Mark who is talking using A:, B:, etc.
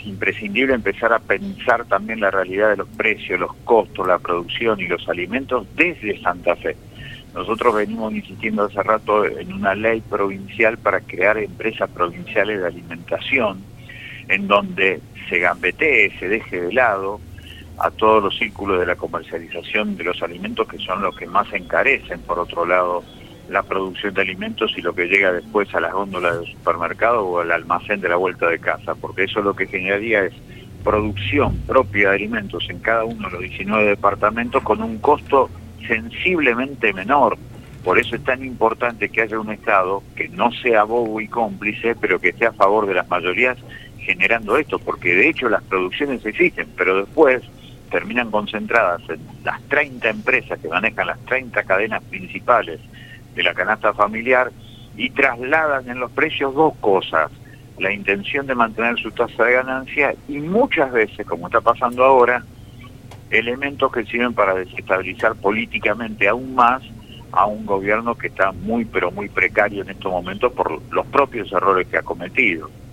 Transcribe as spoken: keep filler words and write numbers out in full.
A: imprescindible empezar a pensar también la realidad de los precios, los costos, la producción y los alimentos desde Santa Fe. Nosotros venimos insistiendo hace rato en una ley provincial para crear empresas provinciales de alimentación, en donde se gambetee, se deje de lado a todos los círculos de la comercialización de los alimentos, que son los que más encarecen, por otro lado, la producción de alimentos y lo que llega después a las góndolas del supermercado o al almacén de la vuelta de casa, porque eso lo que generaría es producción propia de alimentos en cada uno de los diecinueve departamentos con un costo sensiblemente menor. Por eso es tan importante que haya un Estado que no sea bobo y cómplice, pero que esté a favor de las mayorías generando esto, porque de hecho las producciones existen, pero después terminan concentradas en las treinta empresas que manejan las treinta cadenas principales de la canasta familiar y trasladan en los precios dos cosas: la intención de mantener su tasa de ganancia y muchas veces, como está pasando ahora, elementos que sirven para desestabilizar políticamente aún más a un gobierno que está muy pero muy precario en estos momentos por los propios errores que ha cometido.